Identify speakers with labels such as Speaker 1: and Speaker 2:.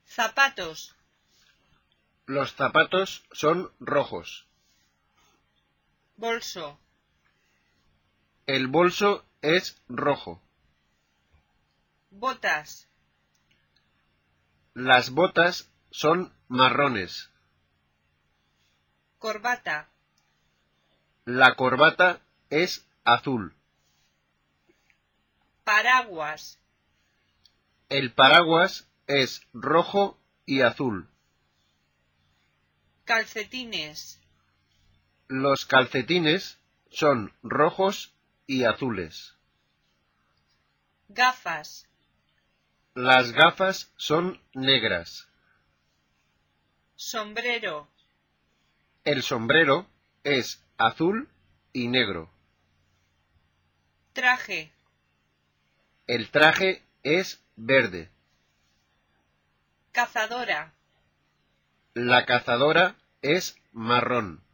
Speaker 1: Zapatos.
Speaker 2: Los zapatos son rojos.
Speaker 1: Bolso.
Speaker 2: El bolso es rojo.
Speaker 1: Botas.
Speaker 2: Las botas son marrones.
Speaker 1: Corbata.
Speaker 2: La corbata es azul.
Speaker 1: Paraguas.
Speaker 2: El paraguas es rojo y azul.
Speaker 1: Calcetines.
Speaker 2: Los calcetines son rojos y azules.
Speaker 1: Gafas.
Speaker 2: Las gafas son negras.
Speaker 1: Sombrero.
Speaker 2: El sombrero es azul y negro.
Speaker 1: Traje.
Speaker 2: El traje es verde.
Speaker 1: Cazadora.
Speaker 2: La cazadora es marrón.